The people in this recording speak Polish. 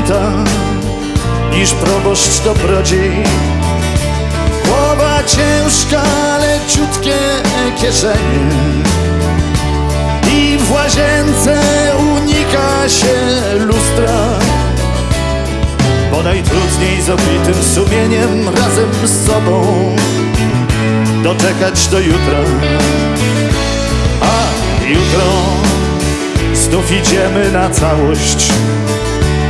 święta niż proboszcz dobrodziej. Głowa ciężka, leciutkie kieszenie i w łazience unika się lustra. Bo najtrudniej z obitym sumieniem razem z sobą doczekać do jutra. A jutro znów idziemy na całość